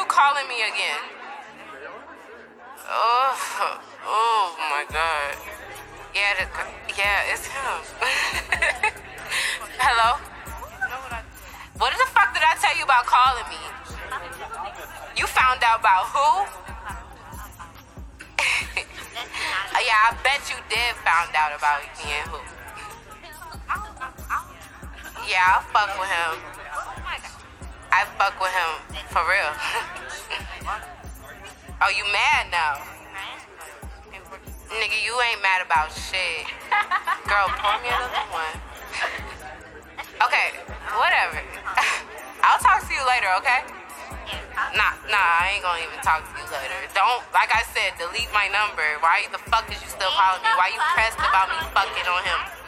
you calling me again? Oh my God. Yeah, it's him. Hello? What the fuck did I tell you about calling me? You found out about who? Yeah, I bet you did found out about me and who. Yeah, I fuck with him. I fuck with him for real. Oh, you mad now? Nigga, you ain't mad about shit. Girl, pour me another one. Okay, whatever. I'll talk to you later, okay? Nah, I ain't gonna even talk to you later. Don't, like I said, delete my number. Why the fuck is you still calling me? Why you pressed about me fucking on him?